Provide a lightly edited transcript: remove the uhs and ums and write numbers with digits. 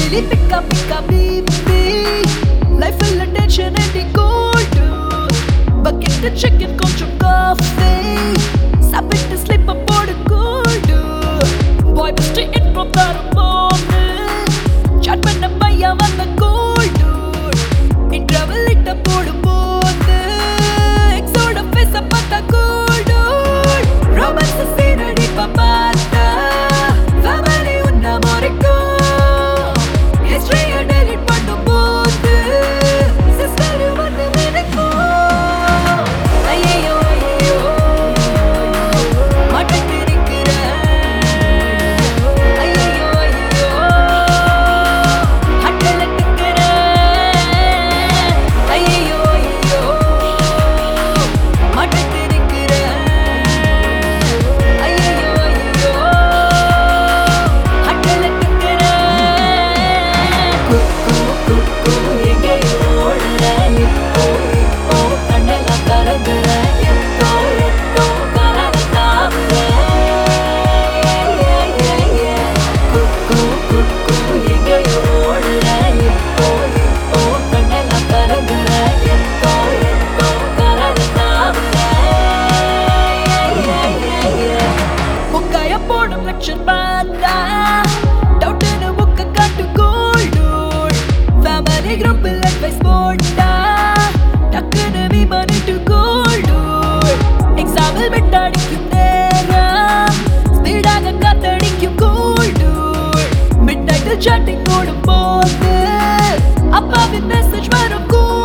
Daily pick up baby. Life full of tension and the cold. Bucket the chicken, கொஞ்சம் coffee. சாப்பிட்டு sleep போட cold. Boy best intro தரும்போது chat பண்ண பையா வந்த cold. Interval இட்ட போடும்போது exoட face பார்த்தா cold. Romance scene அடிப்பா பார்த்தா family உன்ன மறைக்கும். History delete பண்ணும்போது sister வந்து நினைக்கும். ஐயோ ஐயோ மாட்டிட்டு இருக்கிறேன். ஐயோ ஐயோ ஹட்டல டிக்கிறேன். ஐயோ ஐயோ மாட்டிட்டு இருக்கிறேன். ஐயோ ஐயோ ஹட்டல டிக்கிறேன். குக்கு எங்கேயோ ஓடுறேன். இப்போ கண்ணெல்லாம் கலங்குறேன். எப்போ கனவு தாவுறேன். குக்கு எங்கேயோ ஓடுறேன். இப்போ கண்ணெல்லாம் கலங்குறேன். எப்போ கனவு தாவுறேன். முக்காய போடும் லட்சம் பார்த்தா டவுட்டுன்னு முக்க காட்டு கோல்டு. ஃபேமிலி குரூப்பில் அட்வைஸ் போட்டா டக்குன்னு விமானிட்டு கோல்டு. எக்ஸாம்பிள் விட்டடிக்கும் நேரம் ஸ்பீடாக காத்தடிக்கும் கோல்டு. மிட் நைட்டில் சாட்டிங் போடும் போது அப்பாவின் மெசேஜ் வரும் கோல்டு.